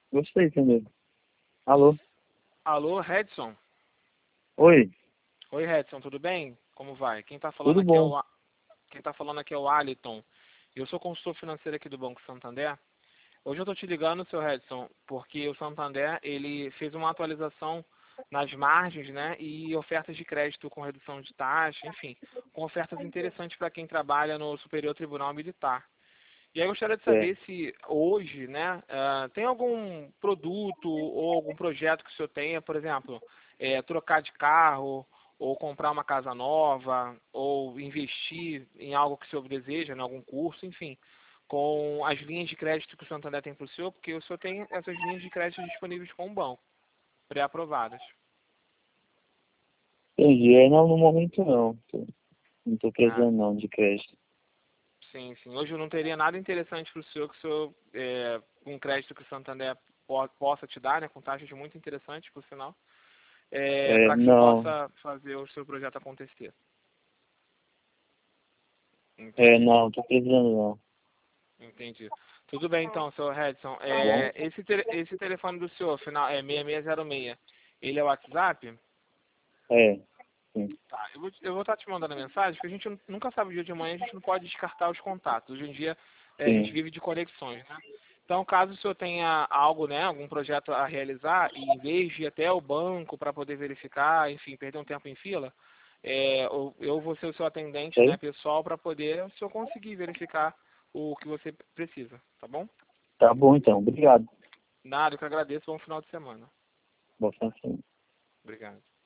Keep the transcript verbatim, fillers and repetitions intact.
Gostei também. Alô? Alô, Redson? Oi, Oi, Redson, tudo bem? Como vai? Quem está falando tudo aqui é bom? o A- quem tá falando aqui é o Aliton. Eu sou consultor financeiro aqui do Banco Santander. Hoje eu estou te ligando, seu Redson, porque o Santander ele fez uma atualização nas margens, né, e ofertas de crédito com redução de taxa, enfim, com ofertas interessantes para quem trabalha no Superior Tribunal Militar. E aí eu gostaria de É. saber se hoje, né, ah, tem algum produto ou algum projeto que o senhor tenha, por exemplo, eh, trocar de carro, ou comprar uma casa nova, ou investir em algo que o senhor deseja, em algum curso, enfim, com as linhas de crédito que o Santander tem para o senhor, porque o senhor tem essas linhas de crédito disponíveis com o banco, pré-aprovadas. Entendi. É, não, no momento não. Tô- Não tô Ah, precisando não de crédito. sim, sim. Hoje eu não teria nada interessante para o senhor que o senhor, é, um crédito que o Santander po- possa te dar, né, com taxas muito interessantes, por sinal, é, É, para que o senhor não. possa fazer o seu projeto acontecer. É, Entendi, não, tô precisando não. entendi. Tudo bem então, senhor Redson. Tá bom? É, esse, tele- esse telefone do senhor, final é seis seis zero seis, ele é o WhatsApp? É, sim. Tá, eu vou, eu vou estar te mandando a mensagem, porque a gente nu- nunca sabe o dia de amanhã, a gente não pode descartar os contatos. Hoje em dia, eh, a gente Sim. vive de conexões, né? Então, caso o senhor tenha algo, né, algum projeto a realizar, e em vez de ir até o banco para poder verificar, enfim, perder um tempo em fila, eh, eu, eu vou ser o seu atendente, né, Sei? pessoal, para poder o senhor conseguir verificar o que você precisa, tá bom? Tá bom então. Obrigado. Nada, eu que agradeço. Bom final de semana. Bom fim de semana. Obrigado.